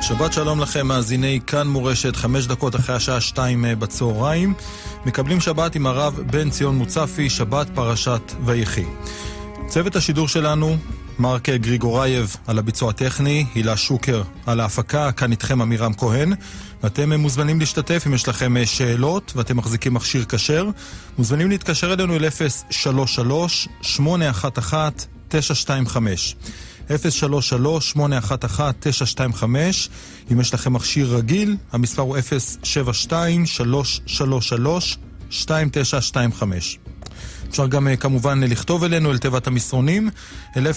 שבת שלום לכם, מאזיני כאן מורשת, 5 דקות אחרי השעה 2 בצהריים. מקבלים שבת עם הרב בן ציון מוצפי, שבת פרשת ויחי. צוות השידור שלנו, מרק גריגורייב על הביצוע הטכני, הילה שוקר על ההפקה, כאן איתכם אמירם כהן. ואתם מוזמנים להשתתף אם יש לכם שאלות ואתם מחזיקים מכשיר כשר. מוזמנים להתקשר אלינו אל 033-811-925. 033-811-925. אם יש לכם מכשיר רגיל, המספר הוא 072-333-2925. אפשר גם כמובן לכתוב אלינו אל תיבת המסרונים, אל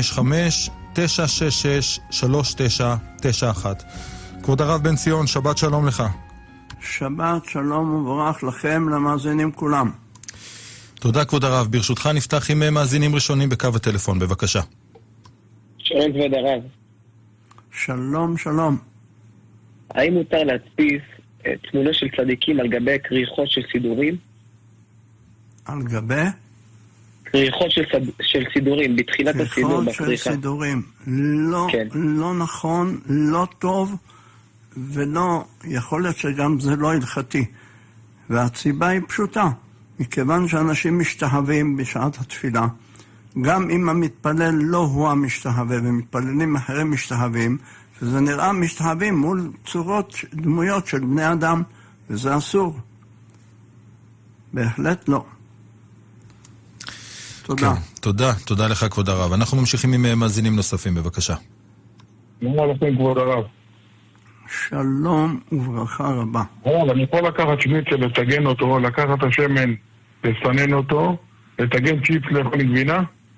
055-966-3991. כבוד הרב בן ציון, שבת שלום לך. שבת שלום וברך לכם, למאזינים כולם. תודה כבוד הרב. ברשותך נפתח עם מאזינים ראשונים בקו הטלפון, בבקשה. שלום כבוד הרב. שלום, שלום. האם מותר להדפיס תמונה של צדיקים על גבי כריכות של סידורים? על גבי? כריכות של סידורים, בתחילת הסידור בכריכה. כריכות של סידורים. לא, כן. לא נכון, לא טוב, ולא, יכול להיות שגם זה לא הלכתי. והסיבה היא פשוטה, מכיוון שאנשים משתהבים בשעת התפילה, גם אם המתפלל לא הוא המשתהווה, ומתפללים אחרים משתהבים, וזה נראה משתהבים מול צורות, דמויות של בני אדם, וזה אסור. בהחלט לא. תודה. כן, תודה לך כבוד הרב. אנחנו ממשיכים עם מאזינים נוספים, בבקשה. שלום לכם כבוד הרב. שלום וברכה רבה. אני יכול לקחת שניצל, לטגן אותו, לקחת את השמן, לסנן אותו, לטגן צ'יפס לאכול גבינה?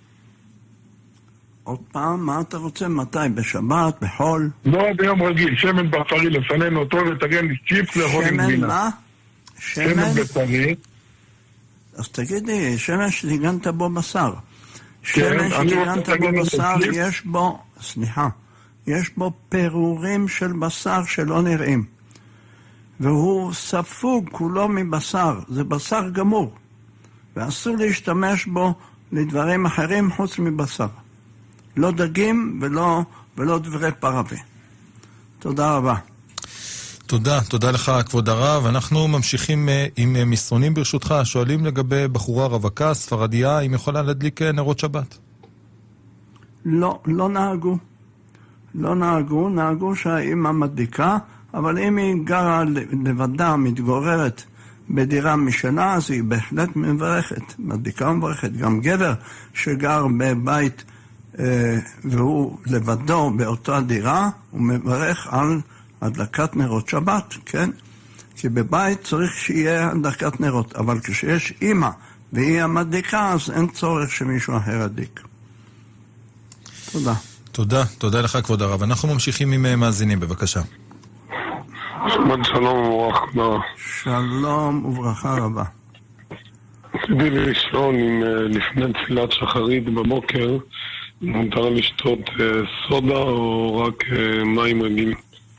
עוד פעם, מה אתה רוצה? מתי? בשבת? בחול? לא, ביום רגיל, שמן בשרי, לסנן אותו, לטגן צ'יפס לאכול גבינה. שמן מה? שמן בשרי. אז תגידי, שמן שטיגנת בו בשר. שמן שטיגנת בו בשר, יש בו, סליחה, יש בו פירורים של בשר שלא נראים. והוא ספוג כולו מבשר, זה בשר גמור. ואסור להשתמש בו לדברים אחרים חוץ מבשר. לא דגים ולא דברי פרווה. תודה רבה. תודה לך כבוד הרב. אנחנו ממשיכים עם מסרונים ברשותך. שואלים לגבי בחורה רווקה, ספרדיה, אם יכולה להדליק נרות שבת. לא נהגו שהאמא מדליקה, אבל אם היא גרה לבדה, מתגוררת בדירה משלה, אז היא בהחלט מברכת. מדליקה מברכת. גם גבר שגר בבית והוא לבדו באותה דירה, הוא מברך על הדלקת נרות שבת, כן? כי בבית צריך שיהיה הדלקת נרות, אבל כשיש אמא והיא המדליקה, אז אין צורך שמישהו אחר ידליק. תודה לך כבוד הרב. אנחנו ממשיכים עם מאזינים, בבקשה. שלום וברכה. שלום וברכה רבה. רציתי לשאול אם לפני תפילת שחרית בבוקר מותר לשתות סודה או רק מים רגילים?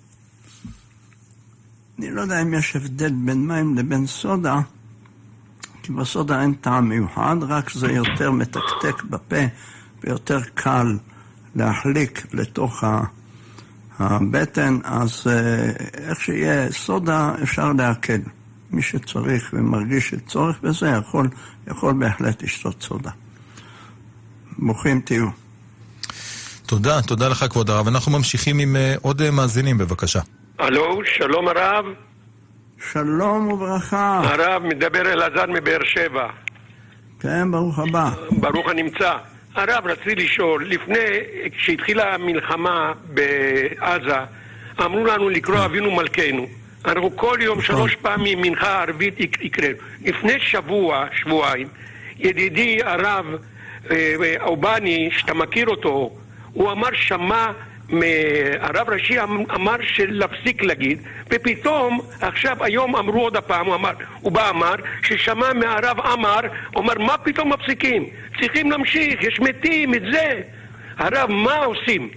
אני לא יודע אם יש הבדל בין מים לבין סודה, כי בסודה אין טעם מיוחד, רק זה יותר מתקתק בפה ויותר קל להחליק לתוך הבטן, אז איך שיהיה סודה אפשר להקל. מי שצריך ומרגיש שצורך בזה יכול בהחלט לשתות סודה. ברוכים תהיו. תודה לך כבוד הרב. אנחנו ממשיכים עם עוד מאזינים, בבקשה. הלו, שלום הרב. שלום וברכה. הרב, מדבר אלעזר מבאר שבע. כן, ברוך הבא. ברוך הנמצא. הרב, רציתי לשאול, לפני, כשהתחילה המלחמה בעזה, אמרו לנו לקרוא אבינו מלכנו. אנחנו כל יום 3 פעמים מנחה ערבית יקראנו. לפני שבועיים, ידידי הרב אובני, שאתה מכיר אותו, הוא אמר שמע, הרב ראשי אמר שלהפסיק להגיד, ופתאום עכשיו היום אמרו עוד הפעם, הוא בא אמר ששמע מהרב אמר, אומר מה פתאום מפסיקים? צריכים להמשיך, יש מתים את זה. הרב, מה עושים?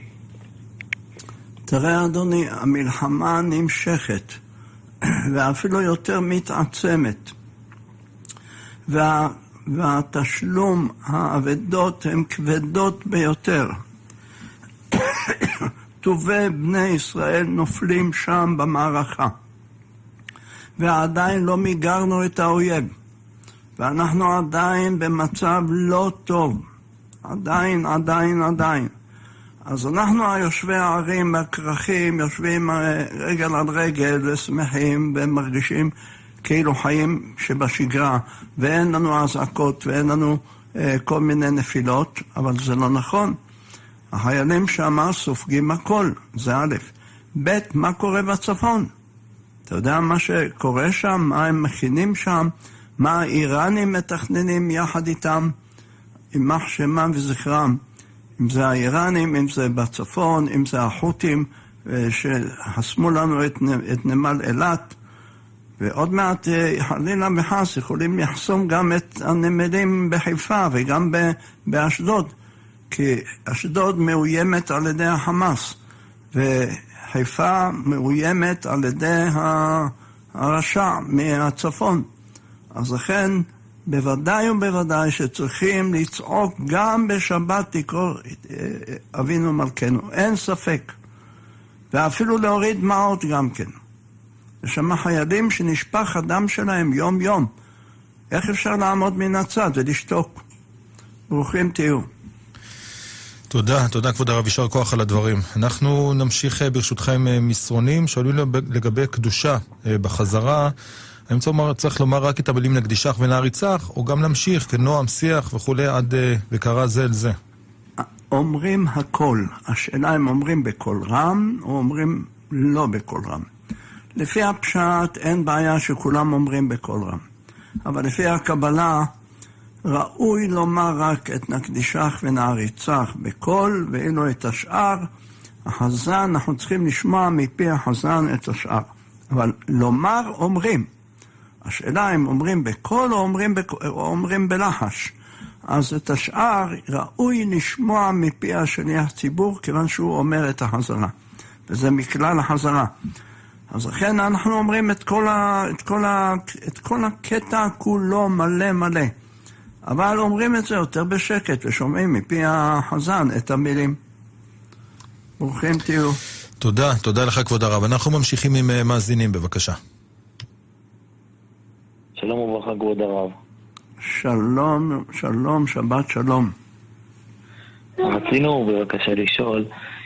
תראה אדוני, המלחמה נמשכת ואפילו יותר מתעצמת, והתשלום, העבדות הן כבדות ביותר. טובי בני ישראל נופלים שם במערכה. ועדיין לא מיגרנו את האויב. ואנחנו עדיין במצב לא טוב. עדיין. אז אנחנו היושבי הערים והכרכים יושבים רגל על רגל ושמחים ומרגישים כאילו חיים שבשגרה, ואין לנו אזעקות ואין לנו כל מיני נפילות, אבל זה לא נכון. החיילים שם סופגים הכל, זה א'. ב', מה קורה בצפון? אתה יודע מה שקורה שם, מה הם מכינים שם, מה האיראנים מתכננים יחד איתם, יימח שמם וזכרם. אם זה האיראנים, אם זה בצפון, אם זה החות'ים שחסמו לנו את נמל אילת, ועוד מעט חלילה וחס יכולים לחסום גם את הנמלים בחיפה וגם באשדוד, כי אשדוד מאוימת על ידי החמאס, וחיפה מאוימת על ידי הרשע מהצפון. אז לכן בוודאי ובוודאי שצריכים לצעוק גם בשבת תקרוא אבינו מלכנו, אין ספק. ואפילו להוריד דמעות גם כן. יש שם חיילים שנשפך הדם שלהם יום יום. איך אפשר לעמוד מן הצד ולשתוק? ברוכים תהיו. תודה כבוד הרב, יישר כוח על הדברים. אנחנו נמשיך ברשותכם מסרונים, שואלים לגבי קדושה בחזרה. האם צריך לומר רק את המילים נקדישך ונעריצך, או גם להמשיך כנועם, שיח וכולי עד וקרא זה אל זה? אומרים הכל. השאלה אם אומרים בקול רם או אומרים לא בקול רם. לפי הפשט אין בעיה שכולם אומרים בקול רם. אבל לפי הקבלה ראוי לומר רק את נקדישך ונעריצך בקול, ואילו את השאר, החזן, אנחנו צריכים לשמוע מפי החזן את השאר. אבל לומר אומרים. השאלה אם אומרים בקול או אומרים בלחש. אז את השאר ראוי לשמוע מפי השליח ציבור, כיוון שהוא אומר את החזרה. וזה מכלל החזרה. אז לכן אנחנו אומרים את כל הקטע כולו מלא. אבל אומרים את זה יותר בשקט, ושומעים מפי החזן את המילים. ברוכים תהיו. תודה לך כבוד הרב. אנחנו ממשיכים עם מאזינים, בבקשה. שלום וברכה כבוד הרב. שלום, שבת שלום. רצינו בבקשה לשאול,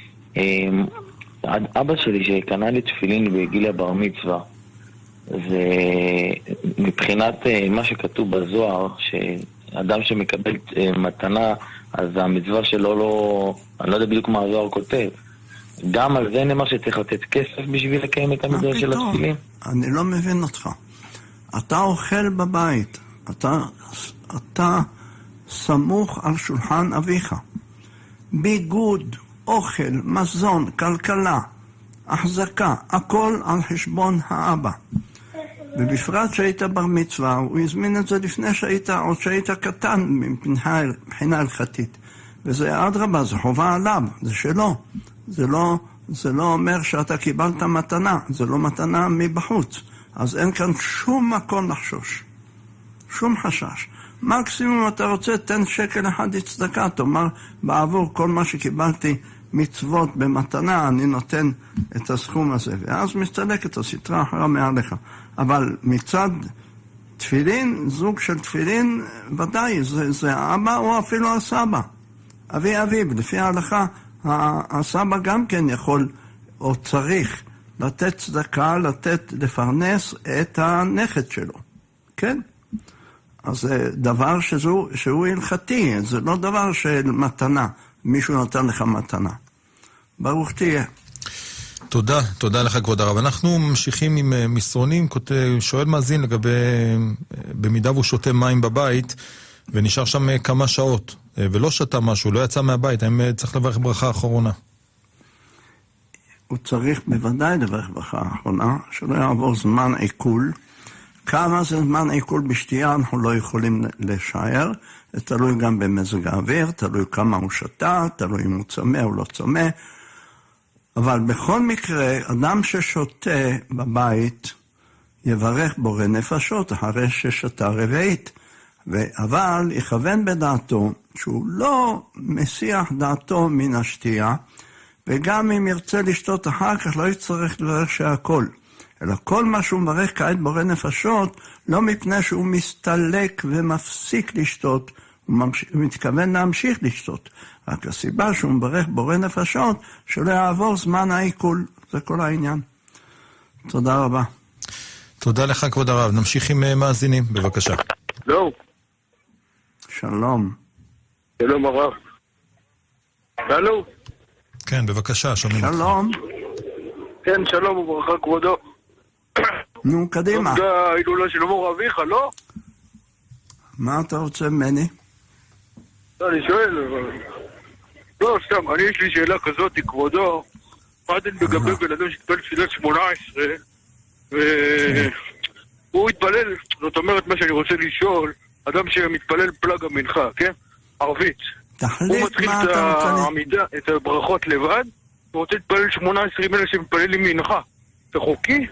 אבא שלי שקנה לי תפילין בגיל הבר מצווה, זה מבחינת מה שכתוב בזוהר, שאדם שמקבל מתנה, אז המצווה שלו לא, אני לא יודע בדיוק מה הזוהר כותב. גם על זה נאמר שצריך לתת כסף בשביל לקיים את המצווה של התפילין? אני לא מבין אותך. אתה אוכל בבית, אתה סמוך על שולחן אביך. ביגוד, אוכל, מזון, כלכלה, החזקה, הכל על חשבון האבא. ובפרט שהיית בר מצווה, הוא הזמין את זה לפני שהיית קטן מבחינה הלכתית. וזה אדרבה, זה חובה עליו, זה שלו. זה לא אומר שאתה קיבלת מתנה, זה לא מתנה מבחוץ. אז אין כאן שום מקום לחשוש. שום חשש. מקסימום אתה רוצה, תן שקל אחד לצדקה, תאמר, בעבור כל מה שקיבלתי מצוות במתנה, אני נותן את הסכום הזה, ואז מסתלק את הסתרה אחרה מעליך. אבל מצד תפילין, זוג של תפילין, ודאי, זה האבא או אפילו הסבא. אביו, לפי ההלכה, הסבא גם כן יכול או צריך לתת צדקה, לפרנס את הנכד שלו. כן? אז זה דבר שהוא הלכתי, זה לא דבר של מתנה. מישהו נותן לך מתנה. ברוך תהיה. תודה לך כבוד הרב. אנחנו ממשיכים עם מסרונים, שואל מאזין לגבי, במידה והוא שותה מים בבית, ונשאר שם כמה שעות, ולא שתה משהו, לא יצא מהבית, האם צריך לברך ברכה האחרונה? הוא צריך בוודאי לברך ברכה האחרונה, שלא יעבור זמן עיכול. כמה זה זמן עיכול בשתייה אנחנו לא יכולים לשער, זה תלוי גם במזג האוויר, תלוי כמה הוא שתה, תלוי אם הוא צמא או לא צמא, אבל בכל מקרה, אדם ששותה בבית יברך בורא נפשות אחרי ששתה רביעית, אבל יכוון בדעתו שהוא לא מסיח דעתו מן השתייה, וגם אם ירצה לשתות אחר כך, לא יצטרך לברך שהכל. אלא כל מה שהוא מברך כעת בורא נפשות, לא מפני שהוא מסתלק ומפסיק לשתות, הוא מתכוון להמשיך לשתות. רק הסיבה שהוא מברך בורא נפשות, שלא יעבור זמן העיכול. זה כל העניין. תודה רבה. תודה לך כבוד הרב. נמשיך עם מאזינים, בבקשה. לא. שלום. שלום הרב. הלו? כן, בבקשה, שומעים אותך. שלום. כן, שלום וברכה כבודו. נו, קדימה. תודה, ההילולה של מור אביך, לא? מה אתה רוצה ממני? לא, אני שואל, לא, סתם, יש לי שאלה כזאת, כבודו. מה אתם לגבי בן אדם שהתפלל תפילת 18, והוא התפלל, זאת אומרת מה שאני רוצה לשאול, אדם שמתפלל פלג המנחה, כן? ערבית. הוא מתחיל את הברכות לבד, הוא רוצה להתפלל 18 אלה שמתפללים מנחה. זה חוקי?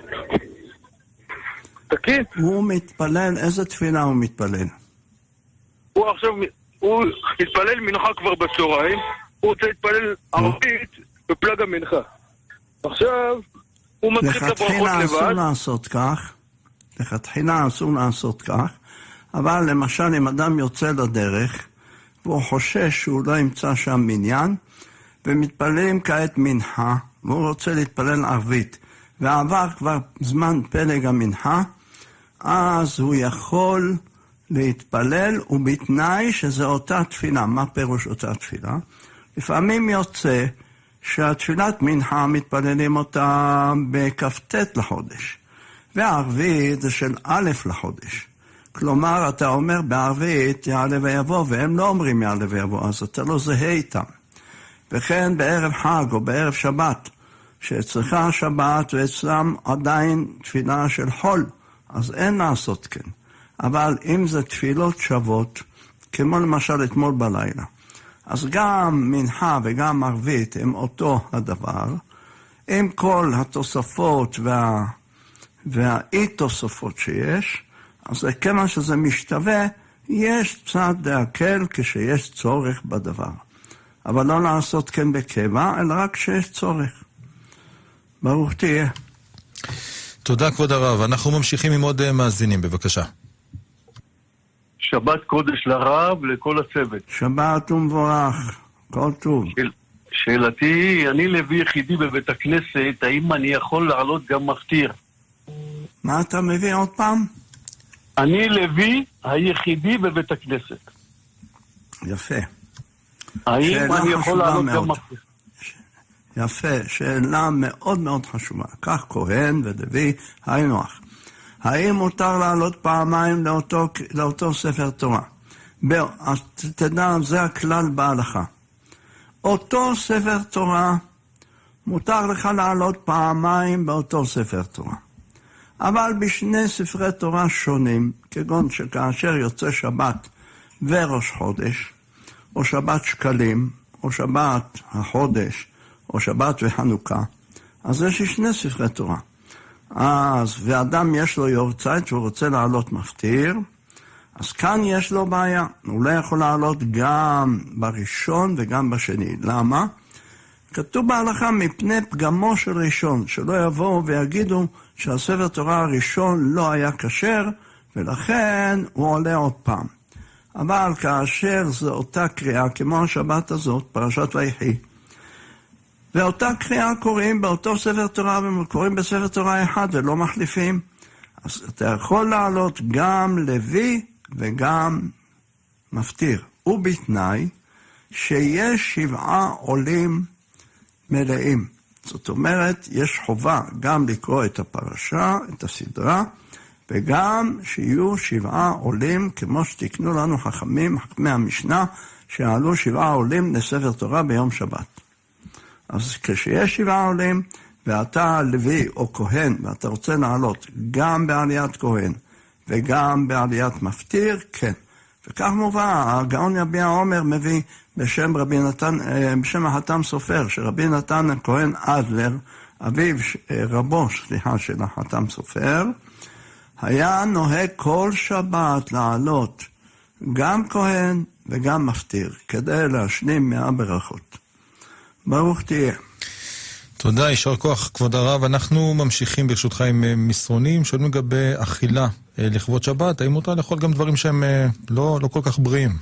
תקין? הוא מתפלל, איזה תפילה הוא מתפלל? הוא עכשיו, הוא מתפלל מנחה כבר בצהריים, הוא רוצה להתפלל ערבית בפלג המנחה. עכשיו, הוא מתחיל את הברכות לבד. לכתחילה אסור לעשות כך, לכתחילה אסור לעשות כך, אבל למשל אם אדם יוצא לדרך, והוא חושש שהוא לא ימצא שם מניין, ומתפללים כעת מנחה, והוא רוצה להתפלל ערבית, ועבר כבר זמן פלג המנחה, אז הוא יכול להתפלל, ובתנאי שזה אותה תפילה. מה פירוש אותה תפילה? לפעמים יוצא שהתפילת מנחה מתפללים אותה בכ"ט לחודש, והערבית זה של א' לחודש. כלומר, אתה אומר בערבית יעלה ויבוא, והם לא אומרים יעלה ויבוא, אז אתה לא זהה איתם. וכן בערב חג או בערב שבת, שאצלך שבת ואצלם עדיין תפילה של חול, אז אין לעשות כן. אבל אם זה תפילות שוות, כמו למשל אתמול בלילה, אז גם מנחה וגם ערבית הם אותו הדבר, עם כל התוספות והאי תוספות שיש, אז כמה שזה משתווה, יש צד להקל כשיש צורך בדבר. אבל לא לעשות כן בקבע, אלא רק כשיש צורך. ברוך תהיה. תודה כבוד הרב. אנחנו ממשיכים עם עוד מאזינים, בבקשה. שבת קודש לרב לכל הצוות. שבת ומבורך, כל טוב. שאלתי, אני לוי יחידי בבית הכנסת, האם אני יכול לעלות גם מפטיר? מה אתה מביא עוד פעם? אני לוי היחידי בבית הכנסת. יפה. האם אני יכול לעלות גם מפטיר? יפה, שאלה מאוד מאוד חשובה. כך כהן ולוי היינו הך. האם מותר לעלות פעמיים לאותו ספר תורה? אז תדע, זה הכלל בהלכה. אותו ספר תורה, מותר לך לעלות פעמיים באותו ספר תורה. אבל בשני ספרי תורה שונים, כגון שכאשר יוצא שבת וראש חודש, או שבת שקלים, או שבת החודש, או שבת וחנוכה, אז יש שני ספרי תורה. אז, ואדם יש לו יורצייט והוא רוצה לעלות מפטיר, אז כאן יש לו בעיה. הוא לא יכול לעלות גם בראשון וגם בשני. למה? כתוב בהלכה מפני פגמו של ראשון, שלא יבואו ויגידו שהספר תורה הראשון לא היה כשר, ולכן הוא עולה עוד פעם. אבל כאשר זו אותה קריאה, כמו השבת הזאת, פרשת ויחי, ואותה קריאה קוראים באותו ספר תורה, וקוראים בספר תורה אחד ולא מחליפים, אז אתה יכול לעלות גם לוי וגם מפטיר. ובתנאי שיש 7 עולים מלאים. זאת אומרת, יש חובה גם לקרוא את הפרשה, את הסדרה, וגם שיהיו 7 עולים, כמו שתקנו לנו חכמי המשנה, שעלו 7 עולים לספר תורה ביום שבת. אז כשיש 7 עולים, ואתה לוי או כהן, ואתה רוצה לעלות גם בעליית כהן, וגם בעליית מפטיר, כן. וכך מובא, הגאון יביע עומר מביא בשם רבי נתן, בשם החתם סופר, שרבי נתן הכהן אדלר, אביו רבו, של החתם סופר, היה נוהג כל שבת לעלות גם כהן וגם מפטיר, כדי להשלים 100 ברכות. ברוך תהיה. תודה, יישר כוח כבוד הרב. אנחנו ממשיכים ברשותך עם מסרונים. שואלים לגבי אכילה לכבוד שבת, האם מותר לאכול גם דברים שהם לא כל כך בריאים?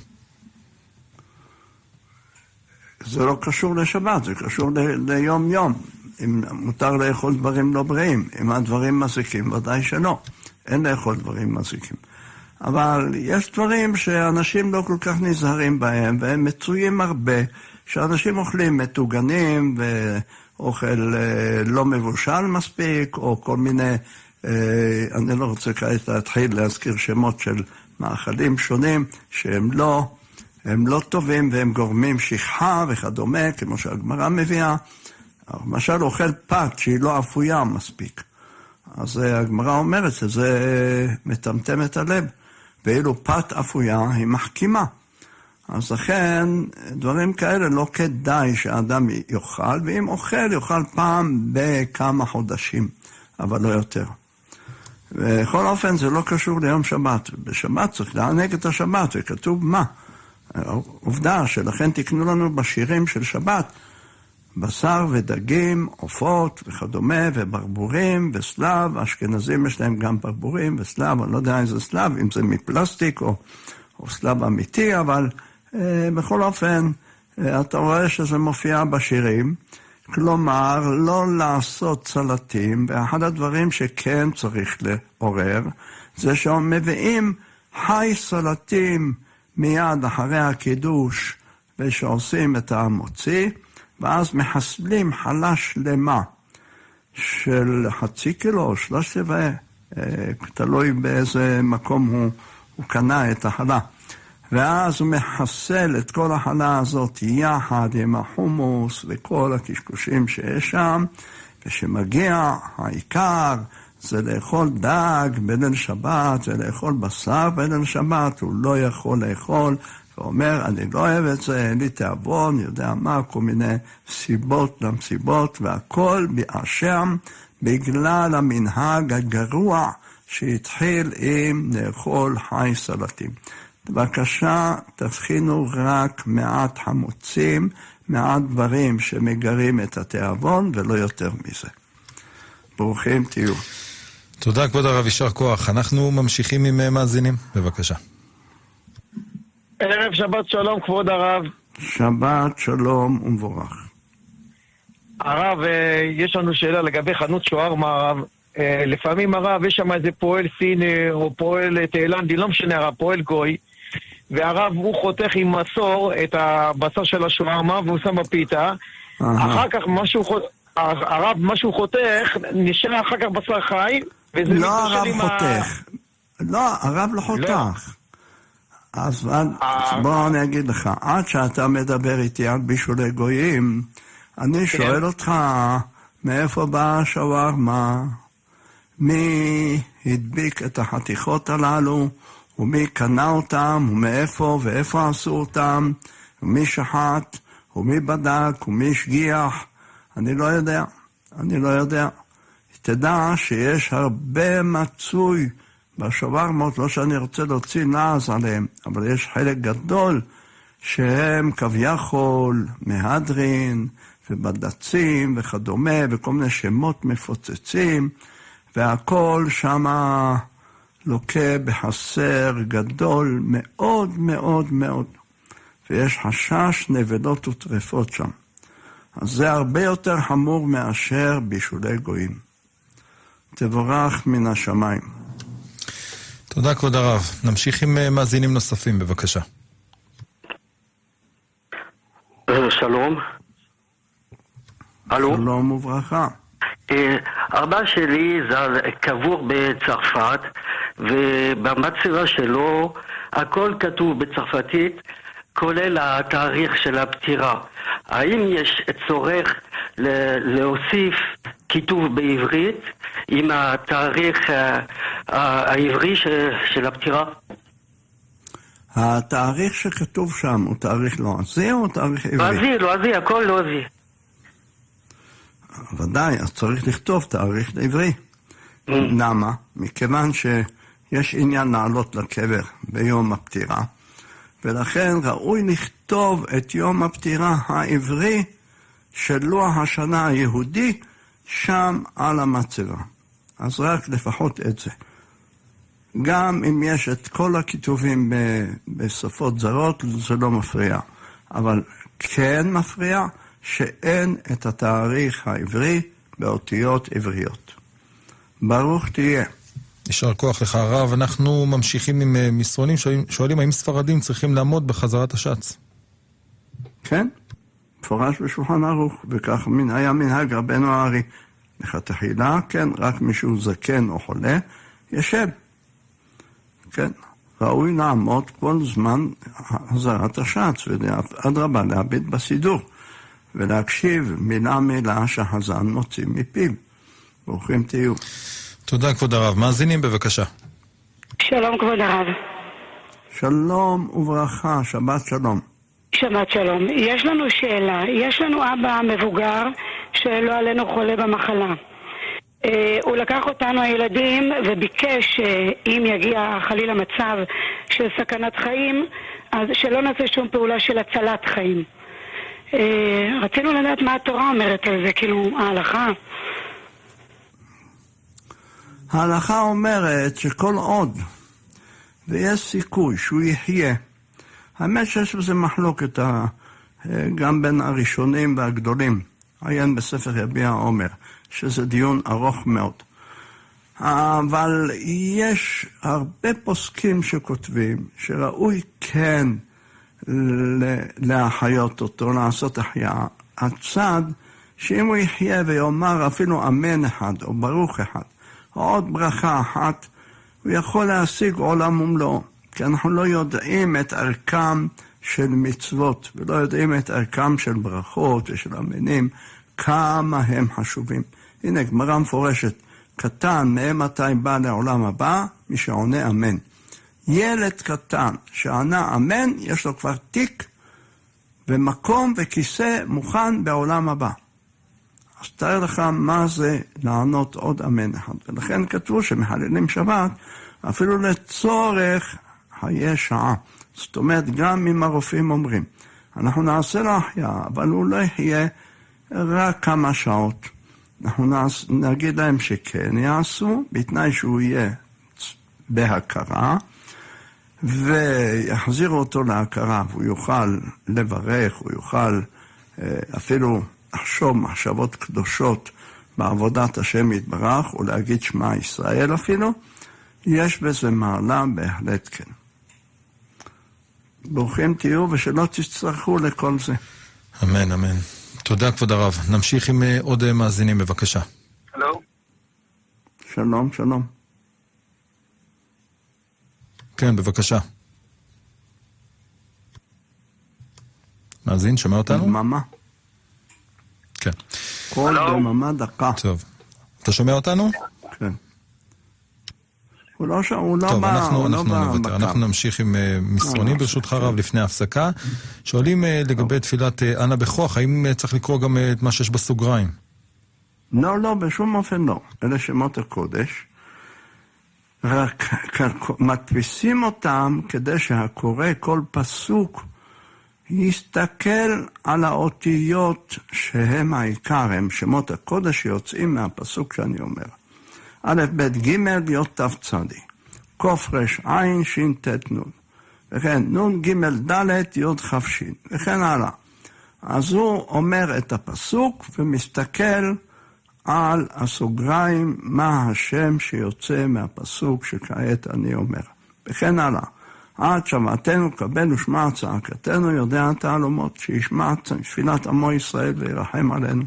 זה לא קשור לשבת, זה קשור ליום יום. אם מותר לאכול דברים לא בריאים, אם הדברים מזיקים, ודאי שלא. אין לאכול דברים מזיקים. אבל יש דברים שאנשים לא כל כך נזהרים בהם, והם מצויים הרבה, שאנשים אוכלים מטוגנים ואוכל לא מבושל מספיק, או כל מיני, אני לא רוצה כעת להתחיל להזכיר שמות של מאכלים שונים, שהם לא טובים והם גורמים שכחה וכדומה, כמו שהגמרא מביאה. למשל אוכל פת שהיא לא אפויה מספיק. אז הגמרא אומרת שזה מטמטם את הלב, ואילו פת אפויה היא מחכימה. אז לכן דברים כאלה לא כדאי שהאדם יאכל, ואם אוכל יאכל פעם בכמה חודשים, אבל לא יותר. בכל אופן זה לא קשור ליום שבת. בשבת צריך לענג את השבת, וכתוב מה? עובדה שלכן תקנו לנו בשירים של שבת, בשר ודגים, עופות וכדומה, וברבורים וסלב. אשכנזים יש להם גם ברבורים וסלב, אני לא יודע איזה סלב, אם זה מפלסטיק או סלב אמיתי, אבל בכל אופן אתה רואה שזה מופיע בשירים. כלומר, לא לעשות סלטים, ואחד הדברים שכן צריך לעורר, זה שמביאים חי סלטים מיד אחרי הקידוש, ושעושים את המוציא, ואז מחסלים חלה שלמה של 0.5 קילו או 3/4, תלוי באיזה מקום הוא קנה את החלה. ואז הוא מחסל את כל החלה הזאת יחד עם החומוס וכל הקשקושים שיש שם, ושמגיע העיקר זה לאכול דג בליל שבת, זה לאכול בשר בליל שבת, הוא לא יכול לאכול, ואומר, אני לא אוהב את זה, אין לי תיאבון, יודע מה, כל מיני סיבות למסיבות, והכל באשם בגלל המנהג הגרוע שהתחיל עם לאכול חי סלטים. בבקשה, תבחינו רק מעט חמוצים, מעט דברים שמגרים את התיאבון, ולא יותר מזה. ברוכים תהיו. תודה כבוד הרב, יישר כוח. אנחנו ממשיכים עם מאזינים, בבקשה. ערב שבת שלום כבוד הרב. שבת שלום ומבורך. הרב, יש לנו שאלה לגבי חנות שווארמה, הרב. לפעמים הרב, יש שם איזה פועל סיני או פועל תאילנדי, לא משנה הרב, פועל גוי, והרב הוא חותך עם מסור את הבשר של השווארמה והוא שם בפיתה. אחר כך הרב, משהו חותך, נשאר אחר כך בשר חי, וזה לא הרב חותך. לא, הרב לא חותך. אז בוא אני אגיד לך, עד שאתה מדבר איתי על בישולי גויים, אני שואל אותך, מאיפה באה השווארמה? מי הדביק את החתיכות הללו? ומי קנה אותם? ומאיפה ואיפה עשו אותם? ומי שחט? ומי בדק? ומי השגיח? אני לא יודע. תדע שיש הרבה מצוי בשווארמות, לא שאני רוצה להוציא נעז עליהם, אבל יש חלק גדול שהם כביכול מהדרין ובדצים וכדומה, וכל מיני שמות מפוצצים, והכל שמה לוקה בחסר גדול מאוד מאוד מאוד, ויש חשש נבלות וטרפות שם. אז זה הרבה יותר חמור מאשר בישולי גויים. תבורך מן השמיים. תודה כבוד הרב. נמשיך עם מאזינים נוספים, בבקשה. שלום. אלו? שלום וברכה. אבא שלי קבור בצרפת, ובמצבה שלו הכל כתוב בצרפתית, כולל התאריך של הפטירה. האם יש צורך להוסיף כיתוב בעברית עם התאריך העברי של הפטירה? התאריך שכתוב שם הוא תאריך לועזי או תאריך עברי? לועזי, הכל לועזי. ודאי, אז צריך לכתוב תאריך עברי. למה? מכיוון שיש עניין לעלות לקבר ביום הפטירה, ולכן ראוי לכתוב את יום הפטירה העברי של לוח השנה היהודי, שם על המצבה. אז רק לפחות את זה. גם אם יש את כל הכיתובים בשפות זרות, זה לא מפריע. אבל כן מפריע שאין את התאריך העברי באותיות עבריות. ברוך תהיה. יישר כוח לך הרב. אנחנו ממשיכים עם מסרונים, שואלים האם ספרדים צריכים לעמוד בחזרת השץ. כן, מפורש בשולחן ערוך, וכך היה מנהג רבנו הארי. לכתחילה, כן, רק מישהו זקן או חולה, ישב. כן, ראוי לעמוד כל זמן חזרת השץ, ואדרבה להביט בסידור, ולהקשיב מילה שהחזן מוציא מפיו. ברוכים תהיו. תודה כבוד הרב. מאזינים בבקשה. שלום כבוד הרב. שלום וברכה, שבת שלום. שבת שלום. יש לנו שאלה. יש לנו אבא מבוגר שלא עלינו חולה במחלה. הוא לקח אותנו הילדים וביקש אם יגיע חלילה מצב של סכנת חיים, אז שלא נעשה שום פעולה של הצלת חיים. רצינו לדעת מה התורה אומרת על זה, כאילו ההלכה. ההלכה אומרת שכל עוד ויש סיכוי שהוא יחיה, האמת שיש בזה מחלוקת גם בין הראשונים והגדולים, עיין בספר יביע עומר, שזה דיון ארוך מאוד. אבל יש הרבה פוסקים שכותבים שראוי כן להחיות אותו, לעשות החייאה. הצד שאם הוא יחיה ויאמר אפילו אמן אחד או ברוך אחד, או עוד ברכה אחת, הוא יכול להשיג עולם ומלואו. כי אנחנו לא יודעים את ערכם של מצוות, ולא יודעים את ערכם של ברכות ושל אמינים, כמה הם חשובים. הנה, גמרא מפורשת, קטן מאימתי בא לעולם הבא, מי שעונה אמן. ילד קטן שענה אמן, יש לו כבר תיק ומקום וכיסא מוכן בעולם הבא. אז תאר לך מה זה לענות עוד אמן אחד. ולכן כתבו שמחללים שבת, אפילו לצורך חיי שעה. זאת אומרת, גם אם הרופאים אומרים, אנחנו נעשה לו החייאה, אבל הוא לא יחיה רק כמה שעות. אנחנו נגיד להם שכן יעשו, בתנאי שהוא יהיה בהכרה, ויחזירו אותו להכרה, והוא יוכל לברך, הוא יוכל אפילו לחשוב מחשבות קדושות בעבודת השם יתברך, או להגיד שמע ישראל אפילו, יש בזה מעלה בהחלט כן. ברוכים תהיו ושלא תצטרכו לכל זה. אמן, אמן. תודה כבוד הרב. נמשיך עם עוד מאזינים בבקשה. שלום. שלום, שלום. כן, בבקשה. מאזין, שומע אותנו? דממה. כן. כל דממה דקה. טוב. אתה שומע אותנו? כן. הוא לא טוב, בא, אנחנו נמשיך עם מסרונים ברשותך רב לפני ההפסקה. שואלים לגבי תפילת אנא בכוח, האם צריך לקרוא גם את מה שיש בסוגריים? לא, בשום אופן לא. אלה שמות הקודש. רק מדפיסים אותם כדי שהקורא כל פסוק יסתכל על האותיות שהם העיקר, הם שמות הקודש שיוצאים מהפסוק שאני אומר. א', ב', ג', י', ת', צ', קוף, ר', עין, שין, ת', נ', וכן נ', ג', ד', י', כ', שין, וכן הלאה. אז הוא אומר את הפסוק ומסתכל על הסוגריים מה השם שיוצא מהפסוק שכעת אני אומר. וכן הלאה. עד שבעתנו קבל ושמע צעקתנו, יודע תעלומות, שישמע תפילת עמו ישראל וירחם עלינו.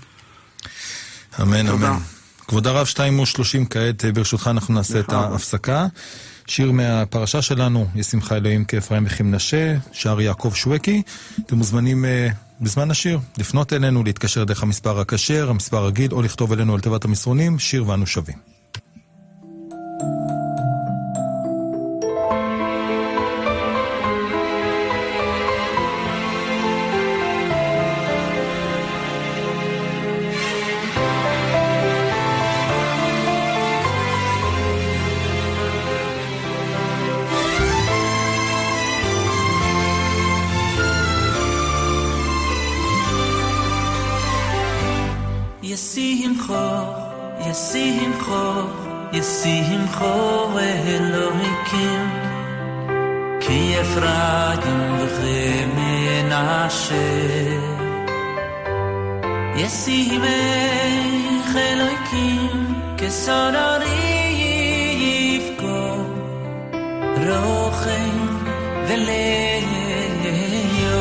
אמן, אמן. כבוד הרב 2:30 כעת, ברשותך אנחנו נעשה את ההפסקה. שיר מהפרשה שלנו, ישמחה אלוהים כאפרים וכמנשה, שר יעקב שווקי. אתם מוזמנים בזמן השיר לפנות אלינו, להתקשר דרך המספר הכשר, המספר הרגיל, או לכתוב אלינו על תיבת המסרונים, שיר ואנו שווים. ישימחו, ישימחו, ישימחו אלוהיקים, כי אפרים ומנשה. ישימך אלוהיקים, כסוררי יפקו, רוחם וליו.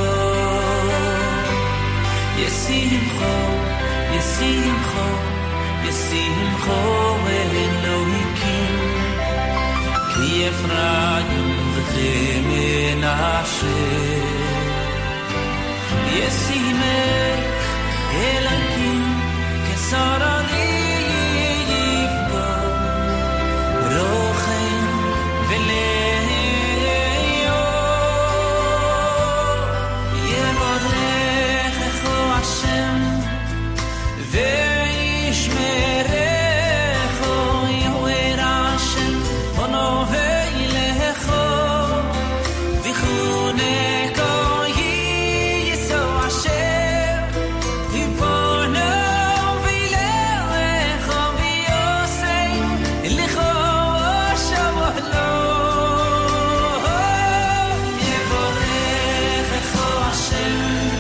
ישימחו, ישימחו, ישימחו אלוהיקים, כי אפרים ומנשה. ישימך אלוהיקים, כסוררי יפקו, רוחם וליו. יבורכך השם וישמרך, יאוהר השם פנו וילך, ויחונך יישא אשר יפנו וילך, ויעשה לך שלום. יבורכך השם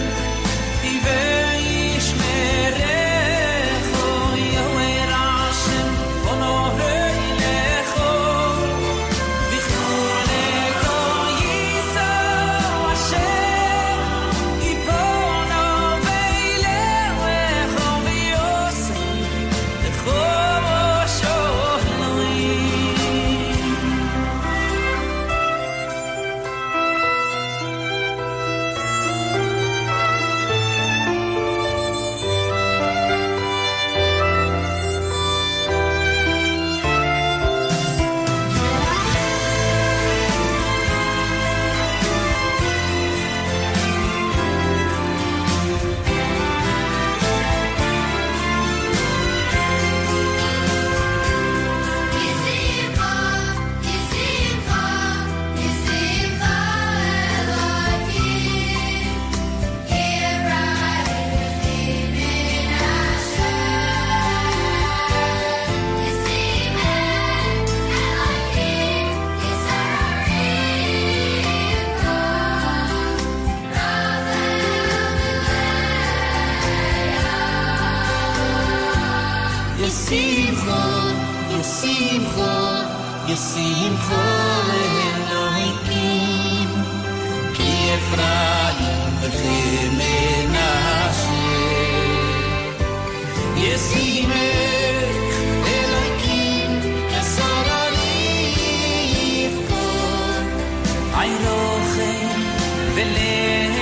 ישימחו אלוהיקים, כי אפרים ומנשה. ישימך אלוהיקים, כסוררי יפקו, עירוכם וליו.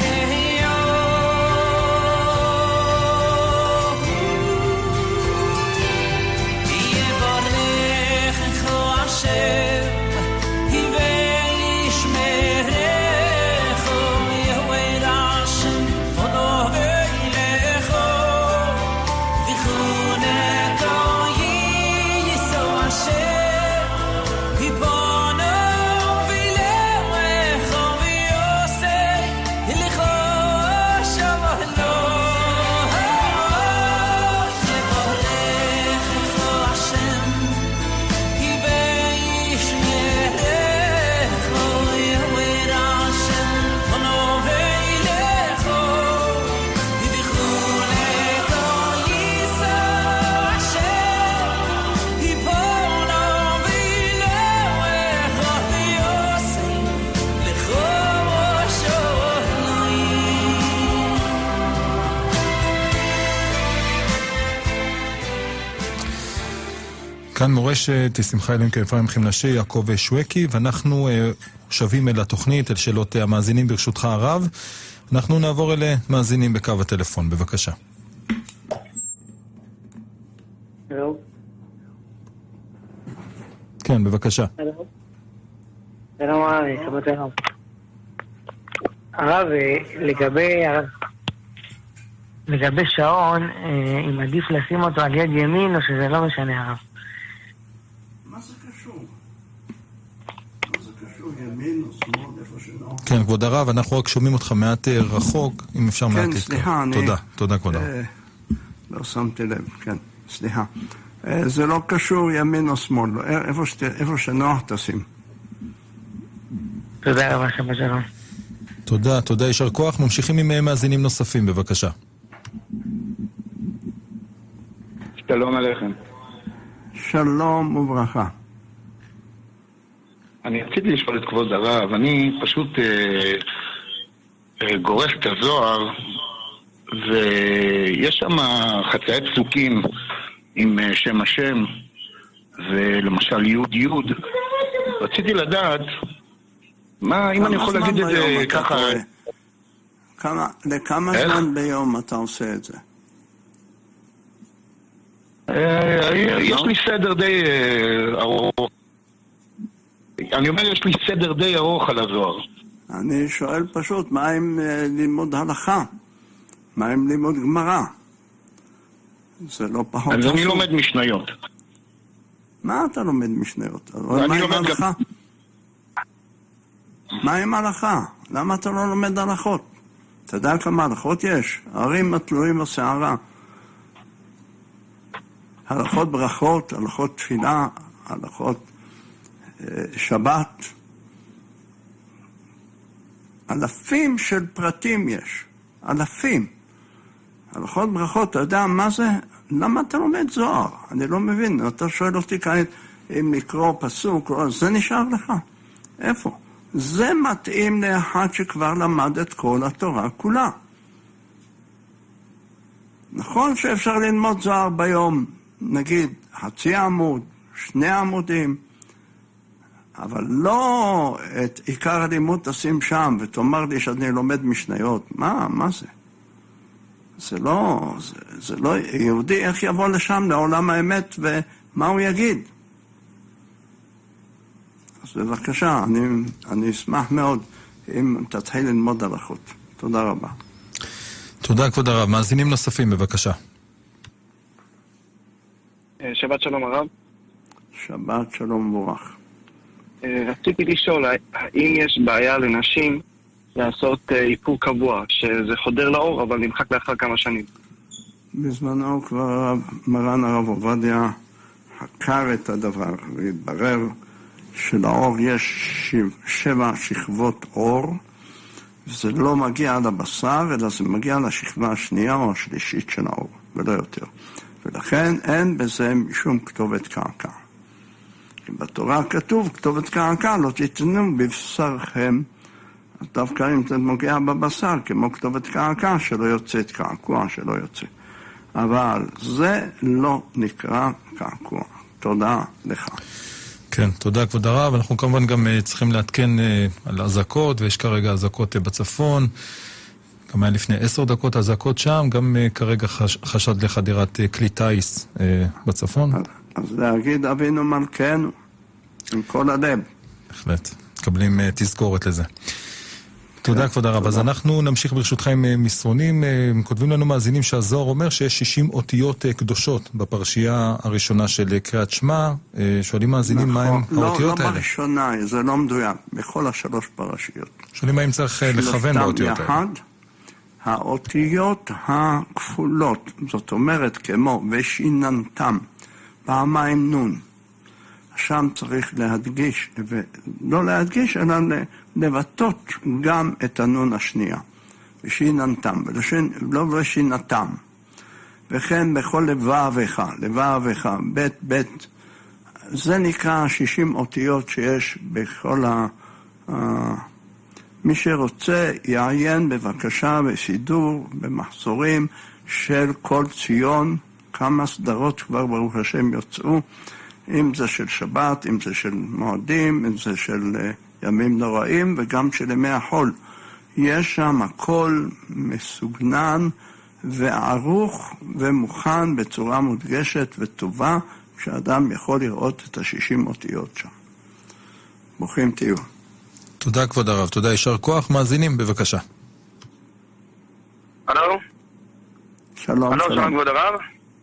כאן מורשת, שמחה אלוהים כאפרים חמנשה, יעקב שווקי, ואנחנו שבים אל התוכנית, אל שאלות המאזינים ברשותך הרב. אנחנו נעבור אל מאזינים בקו הטלפון, בבקשה. הלו? כן, בבקשה. הלו? שלום הרב, שבת הרב. הרב, לגבי שעון, אם עדיף לשים אותו על יד ימין או שזה לא משנה הרב? מה זה קשור? ימין או שמאל, איפה שלא? כן, כבוד הרב, אנחנו רק שומעים אותך מעט רחוק, אם אפשר מעט. כן, סליחה, תודה כבוד הרב. לא שמתי לב, כן, סליחה. זה לא קשור ימין או שמאל, איפה שנוח תשים. תודה רבה, שבת שלום. תודה, תודה, יישר כוח. ממשיכים עם מאזינים נוספים, בבקשה. שלום עליכם. שלום וברכה. אני רציתי לשאול את כבוד הרב, אני פשוט גורס את הזוהר, ויש שם חצאי פסוקים עם שם השם, ולמשל יוד יוד. רציתי לדעת, מה, אם אני יכול להגיד את זה ככה... לכמה זמן ביום אתה עושה את זה? יש לי סדר די ארוך. אני אומר, יש לי סדר די ארוך על הזוהר. אני שואל פשוט, מה עם לימוד הלכה? מה עם לימוד גמרא? זה לא פחות חשוב. אז אני לומד משניות. מה אתה לומד משניות? מה עם הלכה? מה עם הלכה? למה אתה לא לומד הלכות? אתה יודע כמה הלכות יש? ערים התלויים בשערה. הלכות ברכות, הלכות תפילה, הלכות שבת. אלפים של פרטים יש. אלפים. הלכות ברכות, אתה יודע מה זה? למה אתה לומד זוהר? אני לא מבין. אתה שואל אותי כאן אם לקרוא פסוק, זה נשאר לך. איפה? זה מתאים לאחד שכבר למד את כל התורה כולה. נכון שאפשר ללמוד זוהר ביום, נגיד, חצי עמוד, 2 עמודים, אבל לא את עיקר הלימוד תשים שם ותאמר לי שאני לומד משניות. מה זה? זה לא יהודי, איך יבוא לשם לעולם האמת ומה הוא יגיד? אז בבקשה, אני אשמח מאוד אם תתחיל ללמוד הלכות. תודה רבה. תודה כבוד הרב. מאזינים נוספים, בבקשה. שבת שלום הרב. שבת שלום מבורך. רציתי לשאול, האם יש בעיה לנשים לעשות איפור קבוע, שזה חודר לאור אבל נמחק לאחר כמה שנים? בזמנו כבר מרן הרב עובדיה חקר את הדבר והתברר שלאור יש 7 שכבות אור, וזה לא מגיע עד הבשר, אלא זה מגיע לשכבה השנייה או השלישית של האור, ולא יותר. ולכן אין בזה משום כתובת קרקע. כי בתורה כתוב, כתובת קרקע לא תיתנו בבשרכם, אז דווקא אם זה מגיע בבשר, כמו כתובת קרקע, שלא יוצאת קעקוע, שלא יוצא. אבל זה לא נקרא קעקוע. תודה לך. כן, תודה כבוד הרב. אנחנו כמובן גם צריכים להתקן על אזעקות, ויש כרגע אזעקות בצפון. גם היה לפני 10 דקות אזעקות שם, גם כרגע חשד לחדירת כלי טייס בצפון. אז להגיד אבינו מלכנו, עם כל הלב. בהחלט, מקבלים תזכורת לזה. תודה כבוד הרב. אז אנחנו נמשיך ברשותך עם מסרונים. כותבים לנו מאזינים שהזוהר אומר שיש 60 אותיות קדושות בפרשייה הראשונה של קריאת שמע. שואלים מאזינים מה הם האותיות האלה. לא בראשונה, זה לא מדויק, בכל 3 פרשיות. שואלים האם צריך לכוון באותיות האלה. האותיות הכפולות, זאת אומרת כמו ושיננתם, פעמיים נון. שם צריך להדגיש, ולא להדגיש, אלא לבטות גם את הנון השנייה. ושיננתם, לא ושינתם. וכן בכל לבבך, לבבך, בית, זה נקרא 60 אותיות שיש בכל מי שרוצה יעיין בבקשה בסידור, במחזורים של כל ציון, כמה סדרות כבר ברוך השם יוצאו, אם זה של שבת, אם זה של מועדים, אם זה של ימים נוראים וגם של ימי החול. יש שם הכל מסוגנן וערוך ומוכן בצורה מודגשת וטובה, כשאדם יכול לראות את 60 אותיות שם. ברוכים תהיו. תודה כבוד הרב, תודה, יישר כוח. מאזינים, בבקשה. הלו? שלום. שלום כבוד הרב.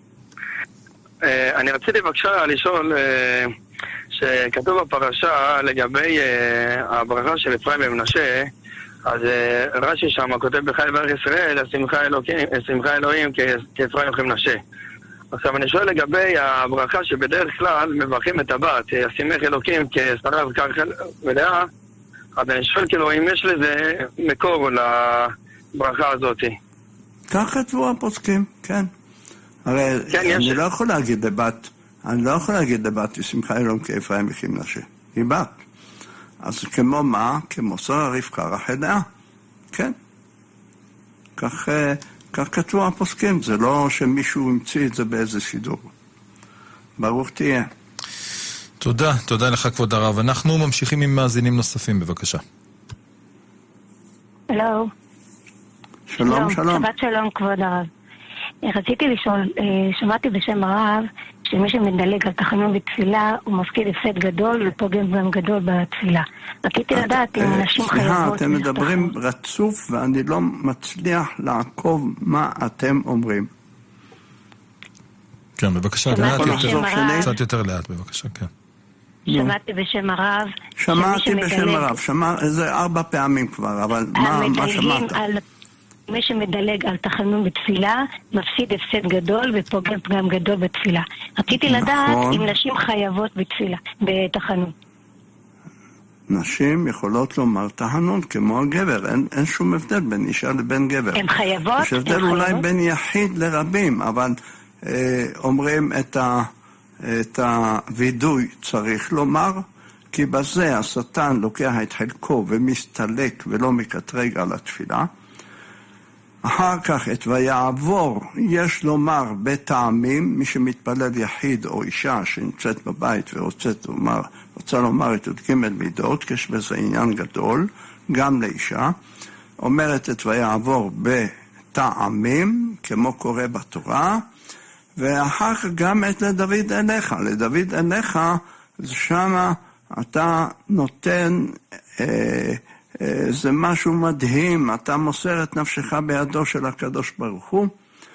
אני רציתי בבקשה לשאול שכתוב בפרשה לגבי הברכה של אפרים ומנשה, אז רש"י שם כותב בחי בארץ ישראל, שמחה אלוהים כאפרים וכמנשה. עכשיו אני שואל לגבי הברכה שבדרך כלל מברכים את הבת, ישימך אלוקים כשרה וקרח מלאה, אז אני שואל כאילו אם יש לזה מקור לברכה הזאת. כך כתבו הפוסקים, כן. הרי אני לא יכול להגיד לבת, ישימך אלוהים כאפרים וכמנשה. היא בת. אז כמו מה? כמו שרה רבקה רחל לאה. כן. כך כתבו הפוסקים, זה לא שמישהו המציא את זה באיזה סידור. ברוך תהיה. תודה לך כבוד הרב. אנחנו ממשיכים עם מאזינים נוספים, בבקשה. הלו. שלום. שבת שלום כבוד הרב. רציתי לשאול, שמעתי בשם הרב שמי שמדלג על תחנון בתפילה הוא מפקיד הפסד גדול ופוגם גם גדול בתפילה. רציתי לדעת אם נשים חייבות... סליחה, אתם מדברים רצוף ואני לא מצליח לעקוב מה אתם אומרים. כן, בבקשה, קצת יותר לאט, בבקשה, כן. שמעתי בשם הרב... שמעתי בשם הרב, זה 4 פעמים כבר, אבל מה שמעת? מי שמדלג על תחנון בתפילה, מפסיד הפסד גדול ופוגם פגם גדול בתפילה. רציתי לדעת אם נשים חייבות בתפילה, בתחנון. נשים יכולות לומר תחנון כמו הגבר, אין שום הבדל בין אישה לבין גבר. הן חייבות? יש הבדל אולי בין יחיד לרבים, אבל אומרים את הוידוי צריך לומר, כי בזה השטן לוקח את חלקו ומסתלק ולא מקטרג על התפילה. אחר כך את ויעבור יש לומר בטעמים, מי שמתפלל יחיד או אישה שנמצאת בבית ורוצה לומר את י"ג מידות, יש בזה עניין גדול, גם לאישה, אומרת את ויעבור בטעמים, כמו קורא בתורה, ואחר כך גם את לדוד אליך. לדוד אליך, שמה אתה נותן... זה משהו מדהים, אתה מוסר את נפשך בידו של הקדוש ברוך הוא,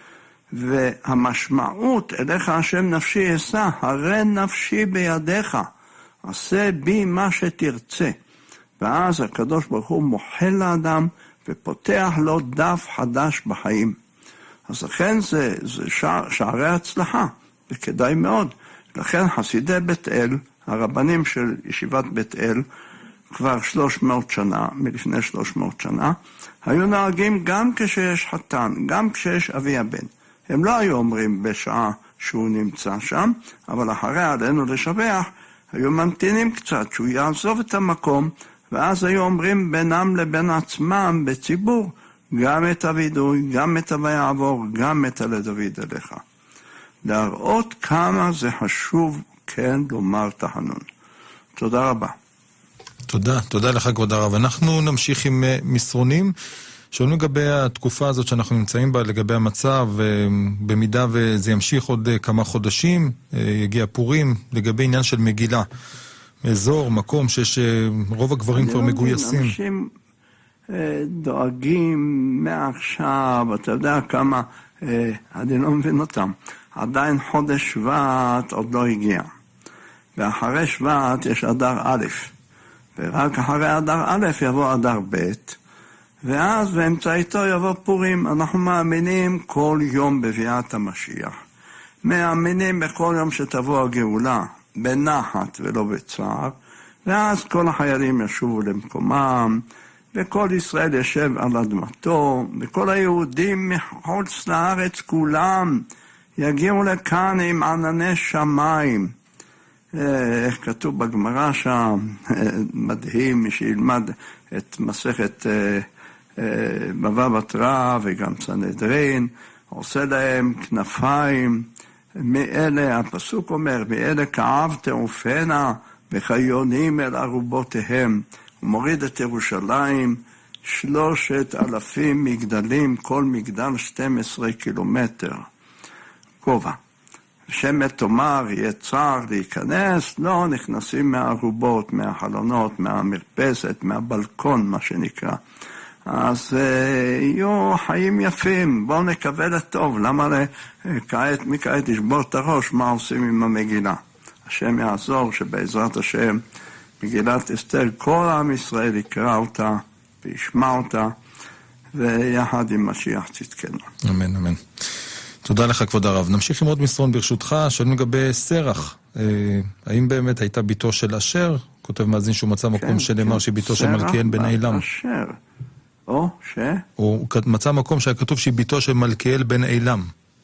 והמשמעות, אליך השם נפשי אשא, הרי נפשי בידיך, עשה בי מה שתרצה. ואז הקדוש ברוך הוא מוחל לאדם ופותח לו דף חדש בחיים. אז לכן זה שערי הצלחה, וכדאי מאוד. לכן חסידי בית אל, הרבנים של ישיבת בית אל, כבר 300 שנה, מלפני 300 שנה, היו נוהגים גם כשיש חתן, גם כשיש אבי הבן. הם לא היו אומרים בשעה שהוא נמצא שם, אבל אחרי עלינו לשבח, היו ממתינים קצת שהוא יעזוב את המקום, ואז היו אומרים בינם לבין עצמם בציבור, גם את הוידוי, גם את הויעבור, גם את לדוד אליך. להראות כמה זה חשוב כן לומר תחנון. תודה רבה. תודה לך כבוד הרב. אנחנו נמשיך עם מסרונים, שואלים לגבי התקופה הזאת שאנחנו נמצאים בה, לגבי המצב, במידה וזה ימשיך עוד כמה חודשים, יגיע פורים, לגבי עניין של מגילה, אזור, מקום שיש רוב הגברים כבר מגויסים. אנשים דואגים מעכשיו, אתה יודע כמה, אני לא מבין אותם, עדיין חודש שבט עוד לא הגיע, ואחרי שבט יש אדר א', ורק אחרי אדר א' יבוא אדר ב', ואז באמצעיתו יבוא פורים. אנחנו מאמינים כל יום בביאת המשיח. מאמינים בכל יום שתבוא הגאולה, בנחת ולא בצער, ואז כל החיילים ישובו למקומם, וכל ישראל ישב על אדמתו, וכל היהודים מחוץ לארץ כולם יגיעו לכאן עם ענני שמיים. איך כתוב בגמרא שם, מדהים, מי שילמד את מסכת בבא בתרא וגם סנהדרין, עושה להם כנפיים, מאלה, הפסוק אומר, מאלה כאב תעופנה וחיונים אל ארובותיהם, הוא מוריד את ירושלים, 3,000 מגדלים, כל מגדל 12 קילומטר גובה. שמת תאמר, יהיה צער להיכנס, לא נכנסים מהערובות, מהחלונות, מהמרפסת, מהבלקון, מה שנקרא. אז יהיו חיים יפים, בואו נקווה לטוב, למה מכעת לשבור את הראש, מה עושים עם המגילה? השם יעזור שבעזרת השם, מגילת אסתר, כל עם ישראל יקרא אותה וישמע אותה, ויחד עם משיח צדקנו. אמן, אמן. תודה לך כבוד הרב. נמשיך עם עוד מסרון ברשותך, שואלים לגבי סרח. האם באמת הייתה ביתו של אשר? כותב מאזין שהוא מצא מקום שנאמר שהיא ביתו של מלכיאל בן אילם. אשר. או ש? הוא מצא מקום שהיה כתוב שהיא ביתו של מלכיאל בן אילם.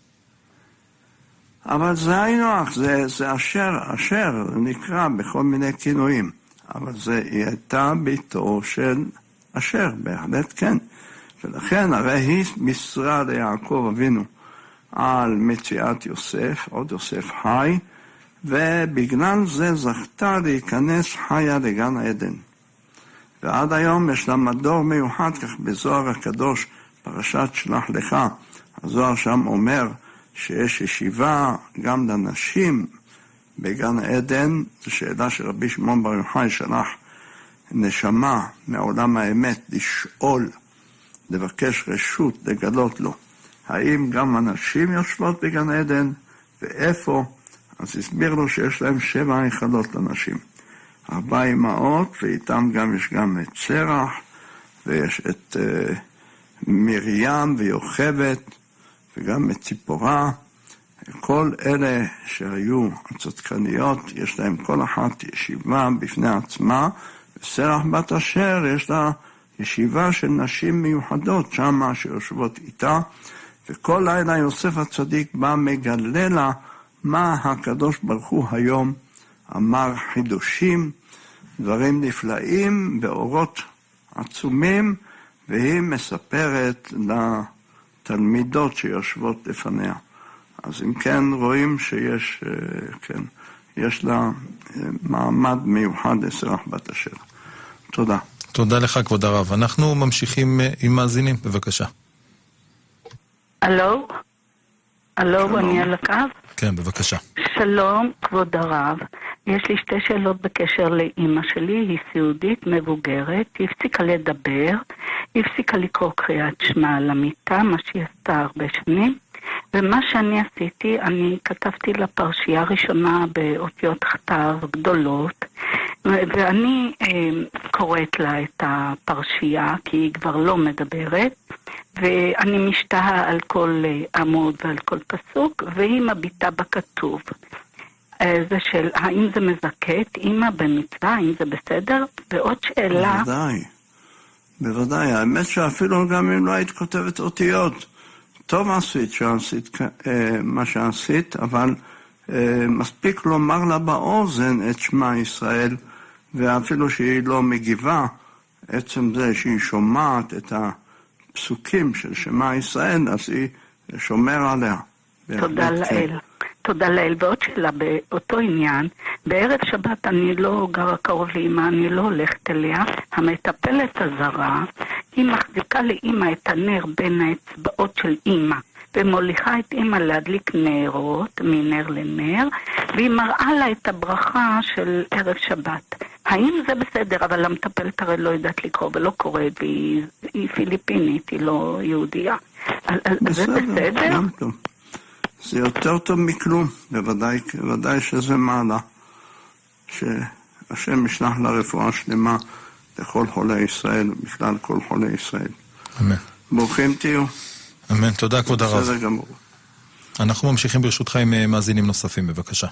אבל זה היינו, זה אשר נקרא בכל מיני כינויים. אבל היא הייתה ביתו של אשר, בהחלט כן. ולכן הרי היא מסרה ליעקב אבינו על מציאת יוסף, עוד יוסף חי, ובגלל זה זכתה להיכנס חיה לגן העדן. ועד היום יש לה מדור מיוחד כך בזוהר הקדוש, פרשת שלח לך. הזוהר שם אומר שיש ישיבה גם לנשים בגן העדן. זו שאלה שרבי שמעון בר יוחאי שלח נשמה מעולם האמת לשאול, לבקש רשות לגלות לו. האם גם הנשים יושבות בגן עדן ואיפה? אז הסביר לו שיש להם 7 היכלות לנשים. 4 אמהות, ואיתם גם יש גם את סרח, ויש את מרים ויוכבת, וגם את ציפורה. כל אלה שהיו הצדקניות, יש להם כל אחת ישיבה בפני עצמה, וסרח בת אשר יש לה ישיבה של נשים מיוחדות שמה שיושבות איתה, וכל לילה יוסף הצדיק בא מגלה לה מה הקדוש ברוך הוא היום אמר, חידושים, דברים נפלאים, באורות עצומים, והיא מספרת לתלמידות שיושבות לפניה. אז אם כן רואים שיש, כן, יש לה מעמד מיוחד לסרח בת אשר. תודה. תודה לך כבוד הרב. אנחנו ממשיכים עם מאזינים, בבקשה. הלו? הלו, אני על הקו? כן, בבקשה. שלום, כבוד הרב. יש לי 2 שאלות בקשר לאמא שלי, היא סיעודית מבוגרת, היא הפסיקה לדבר, היא הפסיקה לקרוא קריאת שמע על המיטה, מה שהיא עשתה הרבה שנים, ומה שאני עשיתי, אני כתבתי לה פרשייה ראשונה באותיות כתב גדולות, ואני קוראת לה את הפרשייה, כי היא כבר לא מדברת, ואני משתהה על כל עמוד ועל כל פסוק, והיא מביטה בכתוב. זה של, האם זה מזכה את אמא במצווה, האם זה בסדר? ועוד שאלה... בוודאי. האמת שאפילו גם אם לא היית כותבת אותיות, טוב עשית שעשית מה שעשית, אבל מספיק לומר לה באוזן את שמע ישראל, ואפילו שהיא לא מגיבה, עצם זה שהיא שומעת את הפסוקים של שמע ישראל, אז היא שומר עליה. תודה לאל. תודה לאל. ועוד שאלה באותו עניין, בערב שבת אני לא גרה קרוב לאמא, אני לא הולכת אליה, המטפלת הזרה, היא מחזיקה לאמא את הנר בין האצבעות של אמא, ומוליכה את אמא להדליק נרות, מנר לנר, והיא מראה לה את הברכה של ערב שבת. האם זה בסדר? אבל המטפלת הרי לא יודעת לקרוא ולא קוראת, והיא פיליפינית, היא לא יהודייה. זה בסדר? גם טוב. זה יותר טוב מכלום, בוודאי שזה מעלה. שהשם ישלח לרפואה שלמה לכל חולי ישראל, בכלל כל חולי ישראל. אמן. ברוכים תהיו. אמן, תודה כבוד הרב. בסדר גמור. אנחנו ממשיכים ברשותך עם מאזינים נוספים, בבקשה.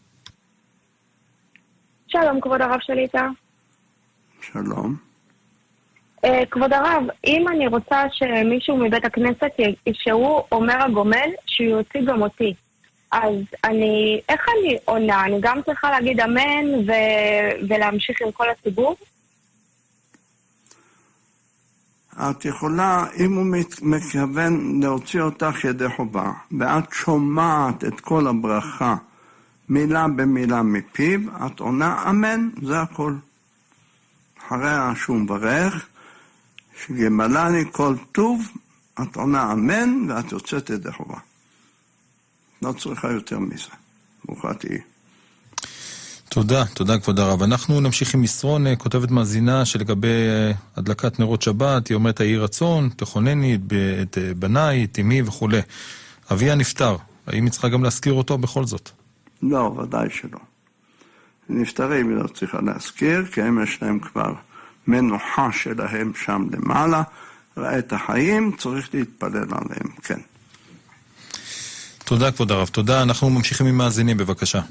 שלום, כבוד הרב שליטה. שלום. כבוד הרב, אם אני רוצה שמישהו מבית הכנסת שהוא אומר הגומל, שהוא יוציא גם אותי, אז איך אני עונה? אני גם צריכה להגיד אמן ולהמשיך עם כל הציבור? את יכולה, אם הוא מתכוון להוציא אותך ידי חובה, ואת שומעת את כל הברכה, מילה במילה מפיו, את עונה אמן, זה הכל. אחריה שהוא מברך, שגמלני כל טוב, את עונה אמן, ואת יוצאת ידי חובה. לא צריכה יותר מזה. ברוכה תהי. תודה כבוד הרב. אנחנו נמשיך עם מסרון, כותבת מאזינה שלגבי הדלקת נרות שבת, היא אומרת, יהי רצון, תכונני את בניי, את אמי וכו'. אביה נפטר, האם היא צריכה גם להזכיר אותו בכל זאת? לא, ודאי שלא. נפטרים היא לא צריכה להזכיר, כי הם יש להם כבר המנוחה שלהם שם למעלה. ראה את החיים, צריך להתפלל עליהם, כן. תודה כבוד הרב, תודה. אנחנו ממשיכים עם מאזינים, בבקשה.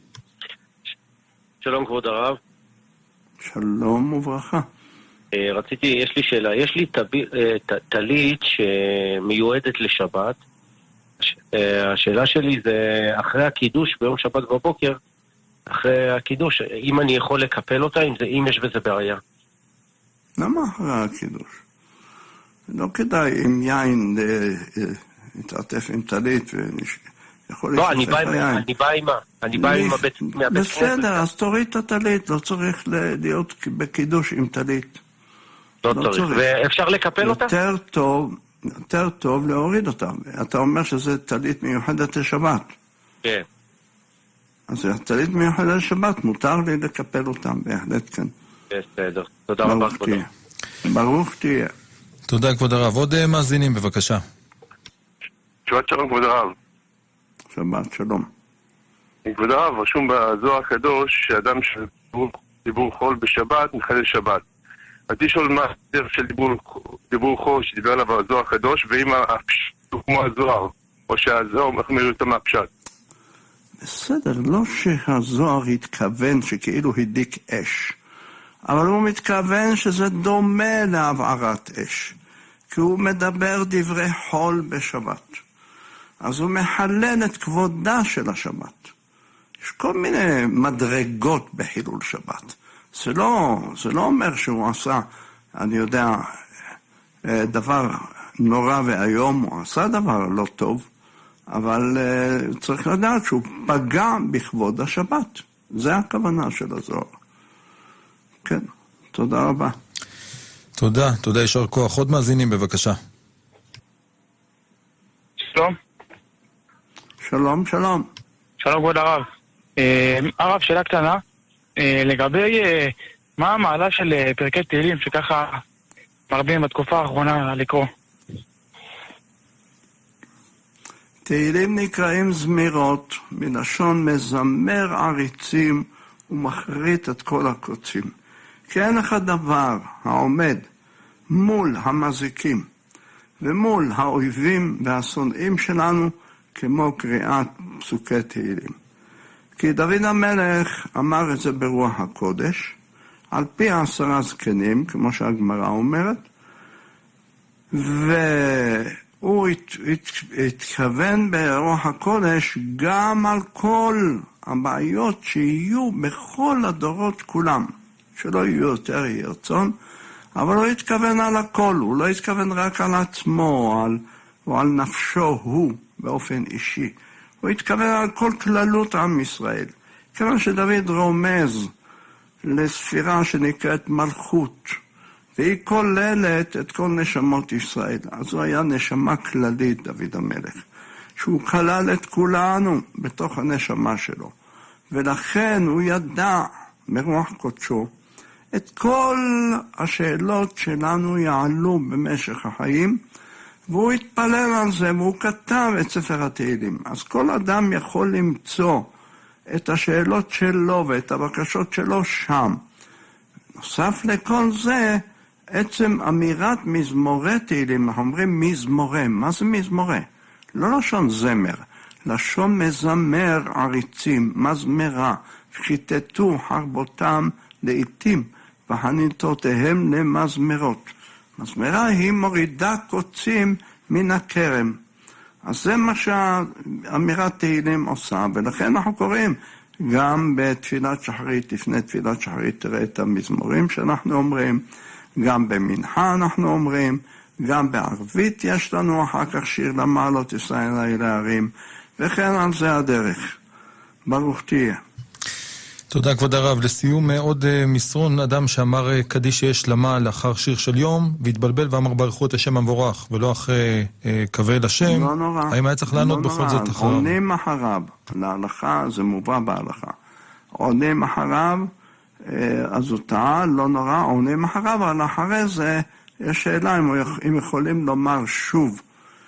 שלום כבוד הרב. שלום וברכה. יש לי שאלה, יש לי טלית שמיועדת לשבת. השאלה שלי זה אחרי הקידוש ביום שבת בבוקר, אחרי הקידוש, אם אני יכול לקפל אותה, אם יש בזה בעיה. למה אחרי הקידוש? לא כדאי עם יין להתעטף עם טלית לא, אני בא עם הבית כנסת. בסדר, אז תוריד את הטלית, לא צריך להיות בקידוש עם טלית. לא צריך, ואפשר לקפל אותה? יותר טוב להוריד אותה. אתה אומר שזה טלית מיוחדת לשבת. כן. אז טלית מיוחדת לשבת, מותר לי לקפל אותה, בהחלט כן. בסדר, תודה רבה כבוד הרב. ברוך תהיה. תודה כבוד הרב. עוד מאזינים בבקשה. שבת שלום כבוד הרב. שבת שלום. כבוד הרב, רשום בזוהר הקדוש שאדם שדיבור חול בשבת מחלל שבת. רציתי לשאול מה הדרך של דיבור חול שדיבר עליו בזוהר הקדוש, ואם הפשט הוא כמו הזוהר, או שהזוהר איך מראה יותר מהפשט. בסדר, לא שהזוהר התכוון שכאילו הדליק אש, אבל הוא מתכוון שזה דומה להבערת אש, כי הוא מדבר דברי חול בשבת. אז הוא מחלל את כבודה של השבת. יש כל מיני מדרגות בחילול שבת. זה לא אומר שהוא עשה, אני יודע, דבר נורא והיום, הוא עשה דבר לא טוב, אבל צריך לדעת שהוא פגע בכבוד השבת. זה הכוונה של הזוהר. כן, תודה רבה. תודה, תודה, ישר כוח. עוד מאזינים בבקשה. שלום. שלום, שלום. שלום כבוד הרב. הרב, שאלה קטנה. לגבי מה המעלה של פרקי תהילים שככה מרבים בתקופה האחרונה לקרוא? תהילים נקראים זמירות, מלשון מזמר עריצים ומחריט את כל הקוצים. כי אין לך דבר העומד מול המזיקים ומול האויבים והשונאים שלנו כמו קריאת פסוקי תהילים. כי דוד המלך אמר את זה ברוח הקודש, על פי 10 זקנים, כמו שהגמרא אומרת, והוא התכוון ברוח הקודש גם על כל הבעיות שיהיו בכל הדורות כולם, שלא יהיו יותר ירצון, אבל הוא התכוון על הכל, הוא לא התכוון רק על עצמו או על נפשו הוא באופן אישי. הוא התכוון על כל כללות עם ישראל. כיוון שדוד רומז לספירה שנקראת מלכות, והיא כוללת את כל נשמות ישראל. אז הוא היה נשמה כללית, דוד המלך, שהוא כלל את כולנו בתוך הנשמה שלו. ולכן הוא ידע מרוח קודשו את כל השאלות שלנו יעלו במשך החיים, והוא התפלל על זה, והוא כתב את ספר התהילים. אז כל אדם יכול למצוא את השאלות שלו ואת הבקשות שלו שם. נוסף לכל זה, עצם אמירת מזמורי תהילים, אנחנו אומרים מזמורי. מה זה מזמורי? לא לשון זמר, לשון מזמר עריצים, מזמרה, חיטטו חרבותם לעתים, והניתותיהם למזמרות. מזמרה היא מורידה קוצים מן הכרם. אז זה מה שהאמירת תהילים עושה, ולכן אנחנו קוראים גם בתפילת שחרית, לפני תפילת שחרית תראה את המזמורים שאנחנו אומרים, גם במנחה אנחנו אומרים, גם בערבית יש לנו אחר כך שיר למעלות ישראל אלה הערים, וכן על זה הדרך. ברוך תהיה. תודה כבוד הרב. לסיום עוד מסרון, אדם שאמר קדיש שיש למה לאחר שיר של יום, והתבלבל ואמר ברכו את השם המבורך, ולא אחרי קבל השם. לא נורא. האם היה צריך לענות לא בכל זאת אחריו? עונים אחריו, להלכה, זה מובא בהלכה. עונים אחריו, אז הוא טעה, לא נורא, עונים אחריו, אבל אחרי זה יש שאלה אם יכולים לומר שוב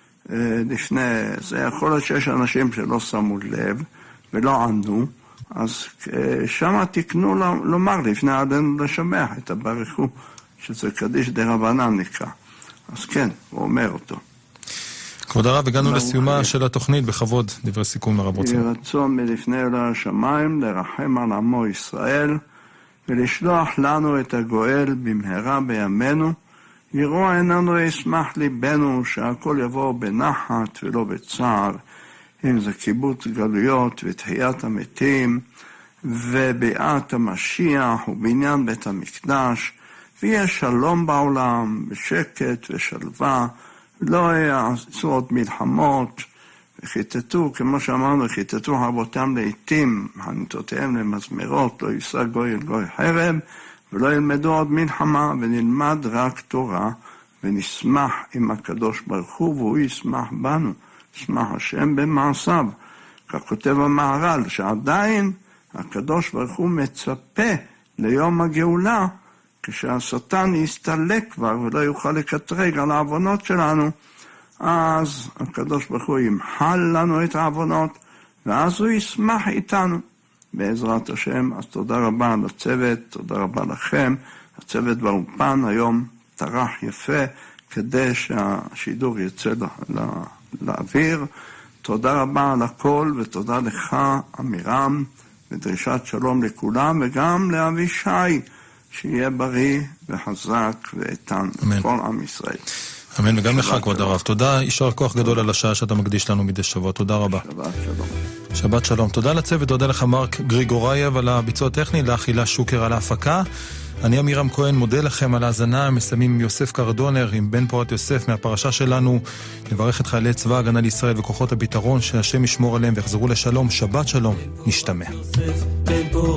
לפני, זה יכול להיות שיש אנשים שלא שמו לב ולא ענו, אז שם תקנו לומר לפני עלינו לשבח את הברכו שזה קדיש דרבנן נקרא. אז כן, הוא אומר אותו. כבוד הרב, הגענו לסיומה של התוכנית, בכבוד, דברי סיכום לרב רוצה. יהי רצון מלפני אלוהי השמיים לרחם על עמו ישראל, ולשלוח לנו את הגואל במהרה בימינו, יראו עינינו וישמח ליבנו שהכל יבוא בנחת ולא בצער, אם זה קיבוץ גלויות ותחיית המתים, וביאת המשיח ובניין בית המקדש, ויש שלום בעולם, ושקט ושלווה, לא יעשו עוד מלחמות, וחיטטו, כמו שאמרנו, חיטטו רבותם לעתים, חניתותיהם למזמרות, לא יישא גוי אל גוי חרב, ולא ילמדו עוד מלחמה, ונלמד רק תורה, ונשמח עם הקדוש ברוך הוא, והוא ישמח בנו, ישמח השם במעשיו. כך כותב המהר"ל, שעדיין הקדוש ברוך הוא מצפה ליום הגאולה, כשהשטן יסתלק כבר ולא יוכל לקטרג על העוונות שלנו, אז הקדוש ברוך הוא ימחל לנו את העוונות, ואז הוא ישמח איתנו בעזרת השם. אז תודה רבה לצוות, תודה רבה לכם. הצוות באולפן היום טרח יפה כדי שהשידור יצא לאוויר. תודה רבה על הכל, ותודה לך אמירם, ודרישת שלום לכולם, וגם לאבישי, שיהיה בריא וחזק ואיתן כל עם ישראל. אמן, וגם לך כבוד הרב. תודה, יישר כוח גדול על השעה שאתה מקדיש לנו מדי שבוע. תודה רבה. שבת שלום. שבת שלום. תודה לצוות, תודה לך מרק גריגורייב על הביצוע הטכני, לאכילה שוקר על ההפקה. אני אמירם כהן, מודה לכם על ההאזנה. מסיימים עם יוסף קרדונר, עם בן פורת יוסף מהפרשה שלנו. נברך את חיילי צבא הגנה לישראל וכוחות הביטחון, שהשם ישמור עליהם ויחזרו לשלום. שבת שלום, נשתמע.